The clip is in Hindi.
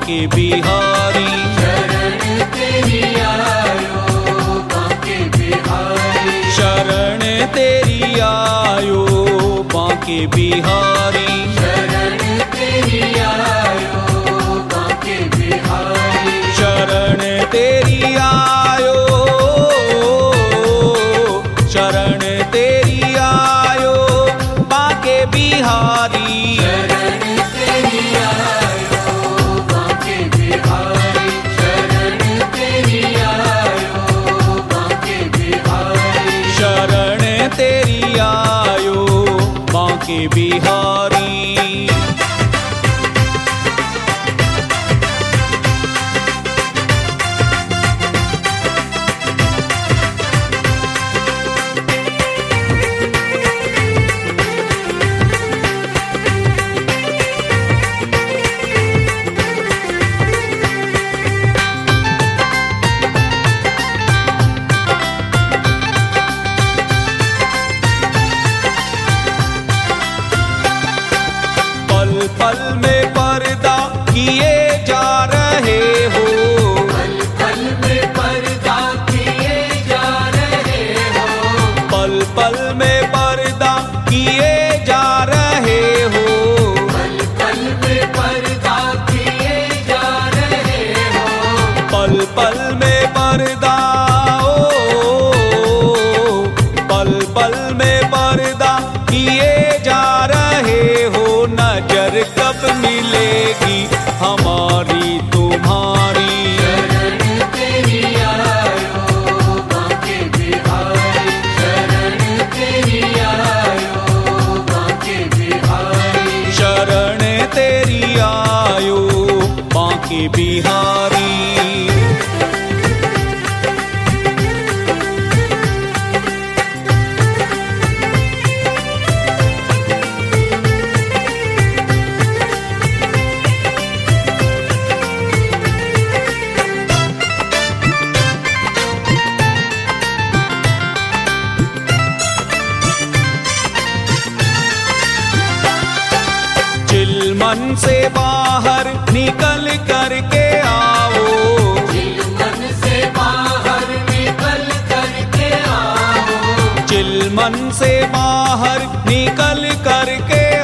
बांके बिहारी। शरण तेरी आयो बांके बिहारी। शरण तेरी आयो बांके बिहारी। शरण तेरी आयो बांके बिहारी। शरण तेरी आयो, शरण तेरी आयो बांके बिहारी। शरण तेरी आयो बांके बिहारी। शरण तेरी आयो बांके बिहारी। शरण तेरी आयो बांके बिहारी। पल में पर्दा किए जा रहे हो। पल पल में पर्दा किए जा रहे हो। पल पल में पर्दा किए जा रहे हो। पल पल में पर्दा किए जा रहे हो। पल पल में पर्दा, ओ पल पल में पर्दा किए जा रहे हो। नजर कब मिलेगी हमारी तुम्हारी। शरण तेरी आयो बांके बिहारी। शरण तेरी आयो बांके बिहारी। शरण तेरी आयो बांके बिहारी। चिलमन से बाहर निकल करके आओ। चिलमन से बाहर निकल करके आओ। चिलमन से बाहर निकल करके